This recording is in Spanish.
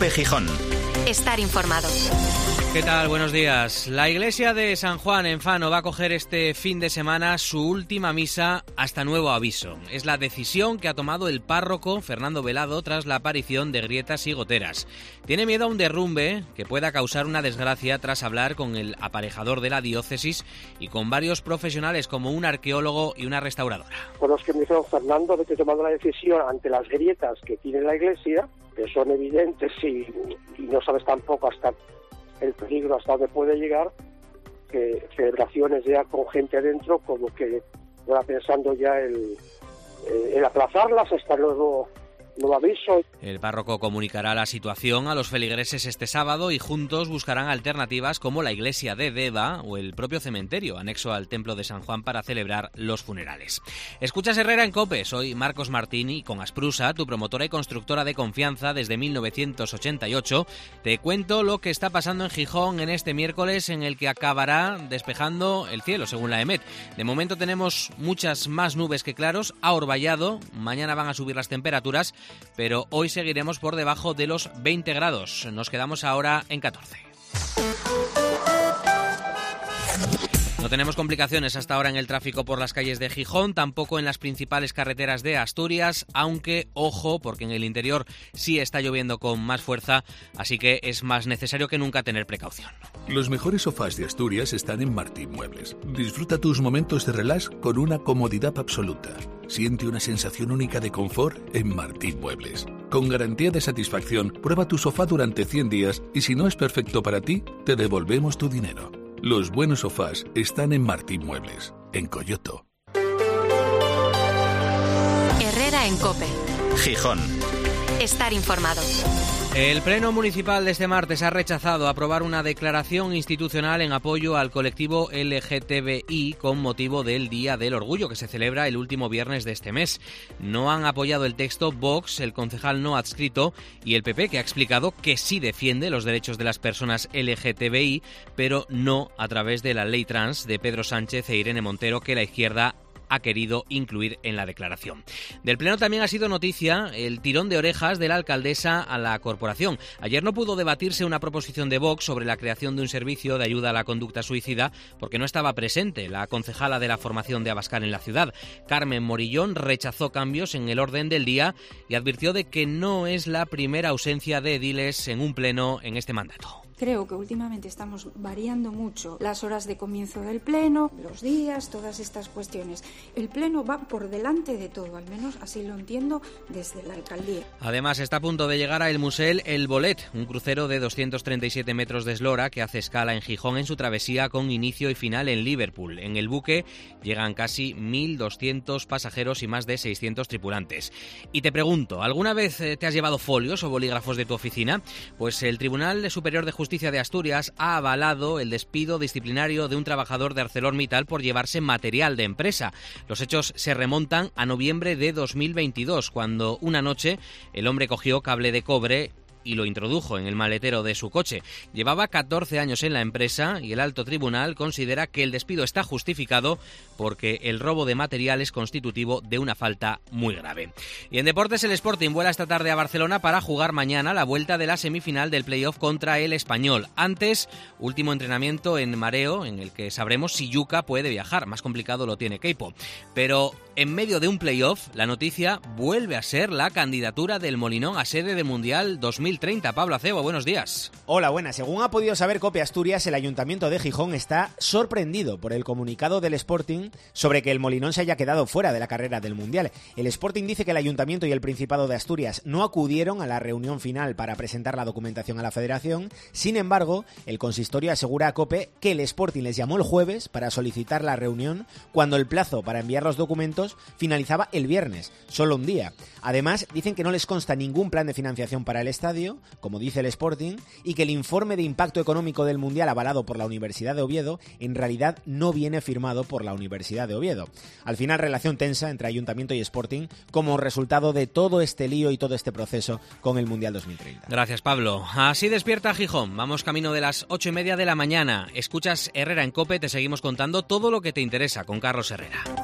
COPE Gijón. Estar informado. ¿Qué tal? Buenos días. La iglesia de San Juan en Fano va a acoger este fin de semana su última misa hasta nuevo aviso. Es la decisión que ha tomado el párroco Fernando Velado tras la aparición de grietas y goteras. Tiene miedo a un derrumbe que pueda causar una desgracia tras hablar con el aparejador de la diócesis y con varios profesionales como un arqueólogo y una restauradora. Con los que me dijeron, Fernando, de que he tomado la decisión ante las grietas que tiene la iglesia, que son evidentes y no sabes tampoco hasta el peligro hasta dónde puede llegar, que celebraciones ya con gente adentro, como que va pensando ya en aplazarlas hasta luego nuevo aviso. El párroco comunicará la situación a los feligreses este sábado y juntos buscarán alternativas como la iglesia de Deva o el propio cementerio anexo al templo de San Juan para celebrar los funerales. Escuchas Herrera en COPE, soy Marcos Martín y con Asprusa, tu promotora y constructora de confianza desde 1988, te cuento lo que está pasando en Gijón en este miércoles en el que acabará despejando el cielo, según la EMET. De momento tenemos muchas más nubes que claros, ha orvallado, mañana van a subir las temperaturas, pero hoy seguiremos por debajo de los 20 grados. Nos quedamos ahora en 14. No tenemos complicaciones hasta ahora en el tráfico por las calles de Gijón, tampoco en las principales carreteras de Asturias, aunque, ojo, porque en el interior sí está lloviendo con más fuerza, así que es más necesario que nunca tener precaución. Los mejores sofás de Asturias están en Martín Muebles. Disfruta tus momentos de relax con una comodidad absoluta. Siente una sensación única de confort en Martín Muebles. Con garantía de satisfacción, prueba tu sofá durante 100 días y si no es perfecto para ti, te devolvemos tu dinero. Los buenos sofás están en Martín Muebles, en Coyoto. Herrera en COPE. Gijón. Estar informado. El Pleno Municipal de este martes ha rechazado aprobar una declaración institucional en apoyo al colectivo LGTBI con motivo del Día del Orgullo, que se celebra el último viernes de este mes. No han apoyado el texto Vox, el concejal no adscrito, y el PP, que ha explicado que sí defiende los derechos de las personas LGTBI, pero no a través de la ley trans de Pedro Sánchez e Irene Montero, que la izquierda ha querido incluir en la declaración. Del Pleno también ha sido noticia el tirón de orejas de la alcaldesa a la corporación. Ayer no pudo debatirse una proposición de Vox sobre la creación de un servicio de ayuda a la conducta suicida porque no estaba presente la concejala de la formación de Abascal en la ciudad. Carmen Morillón rechazó cambios en el orden del día y advirtió de que no es la primera ausencia de ediles en un pleno en este mandato. Creo que últimamente estamos variando mucho las horas de comienzo del pleno, los días, todas estas cuestiones. El pleno va por delante de todo, al menos así lo entiendo desde la alcaldía. Además, está a punto de llegar a El Musel El Bolet, un crucero de 237 metros de eslora que hace escala en Gijón en su travesía con inicio y final en Liverpool. En el buque llegan casi 1.200 pasajeros y más de 600 tripulantes. Y te pregunto, ¿alguna vez te has llevado folios o bolígrafos de tu oficina? Pues el Tribunal Superior de Justicia de Asturias ha avalado el despido disciplinario de un trabajador de ArcelorMittal por llevarse material de empresa. Los hechos se remontan a noviembre de 2022, cuando una noche el hombre cogió cable de cobre y lo introdujo en el maletero de su coche. Llevaba 14 años en la empresa y el alto tribunal considera que el despido está justificado porque el robo de material es constitutivo de una falta muy grave. Y en deportes, el Sporting vuela esta tarde a Barcelona para jugar mañana la vuelta de la semifinal del playoff contra el Español. Antes, último entrenamiento en mareo en el que sabremos si Yuca puede viajar. Más complicado lo tiene Queipo. Pero en medio de un playoff, la noticia vuelve a ser la candidatura del Molinón a sede del Mundial 2030. Pablo Acebo, buenos días. Hola, buenas. Según ha podido saber COPE Asturias, el Ayuntamiento de Gijón está sorprendido por el comunicado del Sporting sobre que el Molinón se haya quedado fuera de la carrera del Mundial. El Sporting dice que el Ayuntamiento y el Principado de Asturias no acudieron a la reunión final para presentar la documentación a la Federación. Sin embargo, el consistorio asegura a COPE que el Sporting les llamó el jueves para solicitar la reunión cuando el plazo para enviar los documentos finalizaba el viernes, solo un día. Además, dicen que no les consta ningún plan de financiación para el estadio, como dice el Sporting, y que el informe de impacto económico del Mundial avalado por la Universidad de Oviedo en realidad no viene firmado por la Universidad de Oviedo. Al final, relación tensa entre Ayuntamiento y Sporting como resultado de todo este lío y todo este proceso con el Mundial 2030. Gracias, Pablo. Así despierta Gijón. Vamos camino de las 8:30 de la mañana. Escuchas Herrera en COPE, te seguimos contando todo lo que te interesa con Carlos Herrera.